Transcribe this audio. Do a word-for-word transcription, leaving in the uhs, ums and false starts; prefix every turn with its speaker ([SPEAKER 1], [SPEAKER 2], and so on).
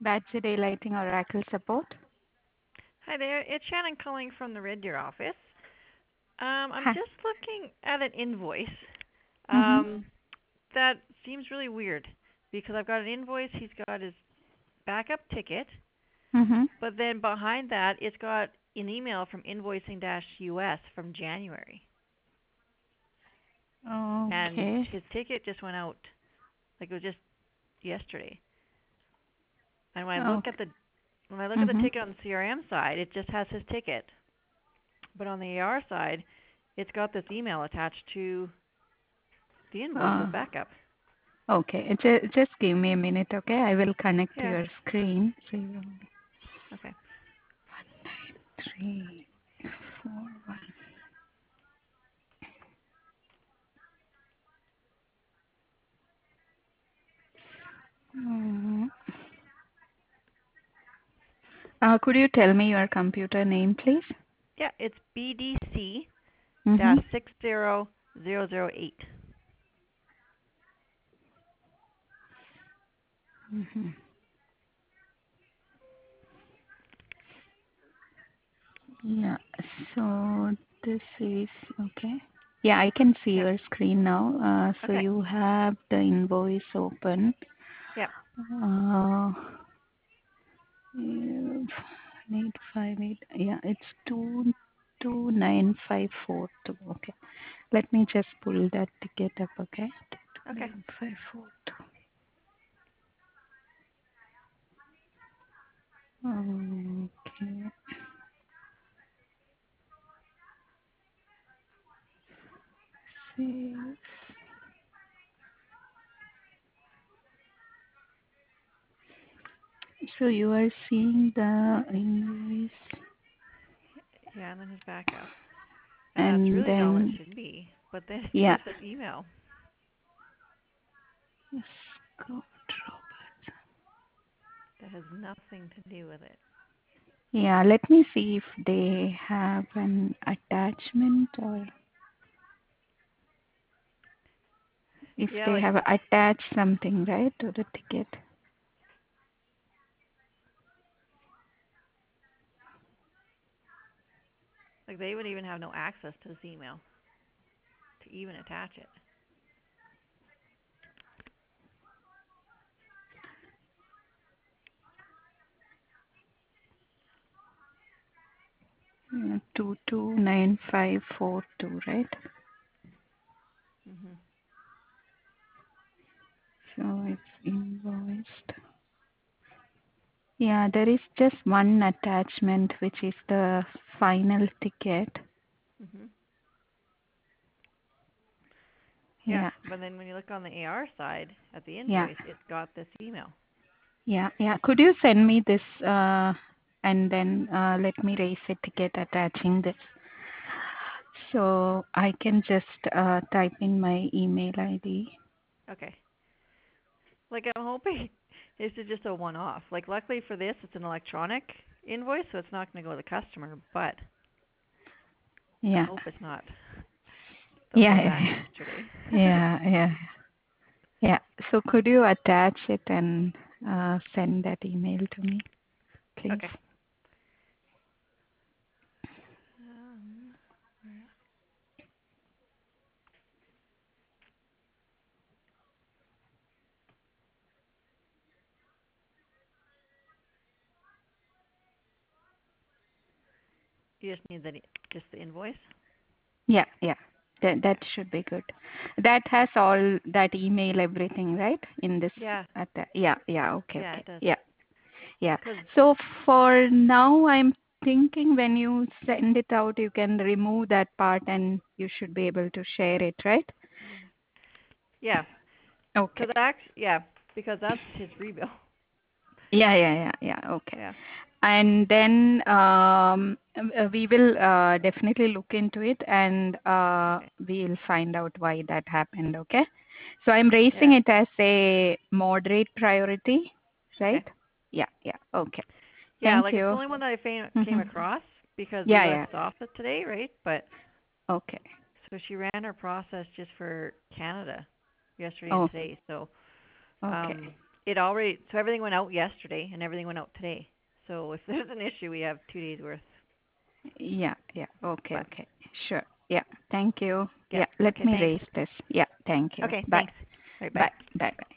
[SPEAKER 1] Badger Daylighting Oracle support.
[SPEAKER 2] Hi there, it's Shannon calling from the Red Deer office. Um, I'm
[SPEAKER 1] Hi.
[SPEAKER 2] just looking at an invoice.
[SPEAKER 1] Mhm.
[SPEAKER 2] Um, that seems really weird because I've got an invoice. He's got his backup ticket,
[SPEAKER 1] Mhm.
[SPEAKER 2] but then behind that, it's got an email from Invoicing-U S from January, and
[SPEAKER 1] Okay.
[SPEAKER 2] his ticket just went out like it was just yesterday. And when I look at
[SPEAKER 1] Okay.
[SPEAKER 2] the when I look at the
[SPEAKER 1] Mhm.
[SPEAKER 2] ticket on the C R M side, it just has his ticket, but on the A R side, it's got this email attached to the invoice
[SPEAKER 1] Uh,
[SPEAKER 2] with backup.
[SPEAKER 1] okay. Just, just give me a minute, okay? I will connect to
[SPEAKER 2] Yeah.
[SPEAKER 1] your screen. Zero,
[SPEAKER 2] Okay.
[SPEAKER 1] three, four, one. Mm. Uh, could you tell me your computer name, please?
[SPEAKER 2] Yeah, it's B D C
[SPEAKER 1] Mhm.
[SPEAKER 2] dash six zero zero zero eight.
[SPEAKER 1] Mhm. Yeah. So this is okay. Yeah, I can see
[SPEAKER 2] Yeah.
[SPEAKER 1] your screen now. Uh, so
[SPEAKER 2] Okay.
[SPEAKER 1] you have the invoice open.
[SPEAKER 2] Yeah.
[SPEAKER 1] Uh, eight five eight. Yeah, it's two two nine five four two. Okay. Let me just pull that ticket up. Okay. Two
[SPEAKER 2] Okay.
[SPEAKER 1] nine five four two. Okay. See. So you are seeing the invoice,
[SPEAKER 2] Yeah, and then his backup. And that's
[SPEAKER 1] and
[SPEAKER 2] really all it
[SPEAKER 1] then
[SPEAKER 2] should be. But then it's
[SPEAKER 1] yeah.
[SPEAKER 2] just this email
[SPEAKER 1] Scott Roberts.
[SPEAKER 2] that has nothing to do with it.
[SPEAKER 1] Yeah, let me see if they have an attachment or if
[SPEAKER 2] Yeah,
[SPEAKER 1] they
[SPEAKER 2] like
[SPEAKER 1] have attached something, right, to the ticket.
[SPEAKER 2] like they would even have no access to this email to even attach it.
[SPEAKER 1] Yeah, two two nine five four two, right?
[SPEAKER 2] Mhm.
[SPEAKER 1] So it's invoiced. Yeah, there is just one attachment, which is the final ticket.
[SPEAKER 2] Mhm. Yeah,
[SPEAKER 1] Yeah,
[SPEAKER 2] but then when you look on the A R side at the
[SPEAKER 1] yeah,
[SPEAKER 2] invoice, it's got this email.
[SPEAKER 1] yeah, yeah. Could you send me this, uh, and then uh, let me raise a ticket attaching this, so I can just uh, type in my email I D.
[SPEAKER 2] Okay. Like I'm hoping it's just a one-off. Like luckily for this, it's an electronic invoice, so it's not going to go to the customer. But I
[SPEAKER 1] Yeah,
[SPEAKER 2] hope it's not the whole
[SPEAKER 1] yeah,
[SPEAKER 2] batch yesterday.
[SPEAKER 1] yeah, yeah, yeah. Yeah. So could you attach it and uh, send that email to me, please?
[SPEAKER 2] Okay. Um, you just need the just the invoice.
[SPEAKER 1] Yeah, yeah. That that
[SPEAKER 2] Okay.
[SPEAKER 1] should be good. That has all that email, everything, right? In this
[SPEAKER 2] Yeah.
[SPEAKER 1] at the, yeah, yeah. Okay,
[SPEAKER 2] Yeah,
[SPEAKER 1] okay.
[SPEAKER 2] it does.
[SPEAKER 1] Yeah, yeah.
[SPEAKER 2] Cause
[SPEAKER 1] So for now, I'm thinking when you send it out, you can remove that part and you should be able to share it, right?
[SPEAKER 2] yeah,
[SPEAKER 1] Okay.
[SPEAKER 2] cause actually yeah, because that's his rebill.
[SPEAKER 1] Yeah, yeah, yeah, yeah. Okay.
[SPEAKER 2] Yeah.
[SPEAKER 1] And then um, uh, we will uh, definitely look into it and uh,
[SPEAKER 2] Okay.
[SPEAKER 1] we'll find out why that happened. Okay. So I'm raising
[SPEAKER 2] Yeah.
[SPEAKER 1] it as a moderate priority, right?
[SPEAKER 2] Okay.
[SPEAKER 1] Yeah, yeah. Okay.
[SPEAKER 2] Yeah,
[SPEAKER 1] Thank
[SPEAKER 2] like it's the
[SPEAKER 1] you.
[SPEAKER 2] only one that I fa- came
[SPEAKER 1] Hmm.
[SPEAKER 2] across because the
[SPEAKER 1] Yeah,
[SPEAKER 2] U S
[SPEAKER 1] yeah.
[SPEAKER 2] is off it today, right? But
[SPEAKER 1] Okay.
[SPEAKER 2] so she ran her process just for Canada yesterday and
[SPEAKER 1] Oh,
[SPEAKER 2] today. So
[SPEAKER 1] okay.
[SPEAKER 2] um it already so everything went out yesterday and everything went out today. So if there's an issue, we have two days worth.
[SPEAKER 1] Yeah, yeah. Okay,
[SPEAKER 2] But
[SPEAKER 1] okay. Sure. Yeah. Thank you.
[SPEAKER 2] yeah,
[SPEAKER 1] Yeah, let
[SPEAKER 2] okay,
[SPEAKER 1] me
[SPEAKER 2] thanks.
[SPEAKER 1] raise this. Yeah, thank you.
[SPEAKER 2] Okay,
[SPEAKER 1] Bye.
[SPEAKER 2] thanks. All right, bye.
[SPEAKER 1] Bye. Bye. Bye.